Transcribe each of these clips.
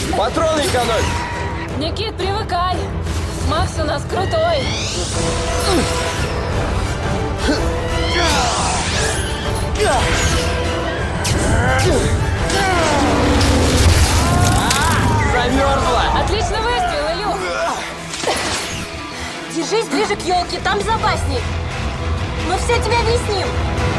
Патроны экономь! Никит, привыкай! Макс у нас крутой! Замерзла! Отличный выстрел, Илюх! Держись ближе к елке, там безопасней. Мы все тебе объясним.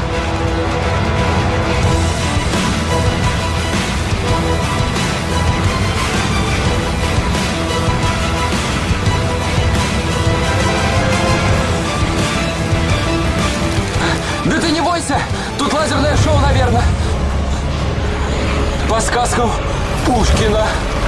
Да ты не бойся! Тут лазерное шоу, наверное. По сказкам Пушкина.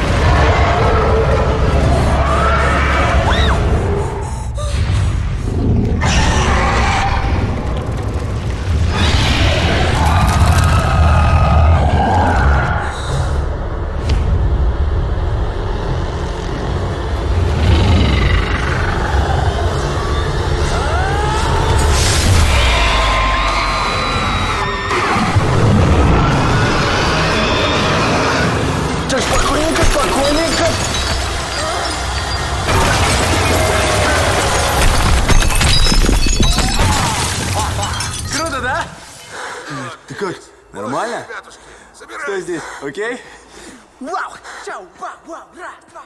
Так, спокойненько, спокойненько. Круто, да? Ты как? Нормально? Что здесь? Окей? Вау! Чау! Вау! Вау! Раз, два!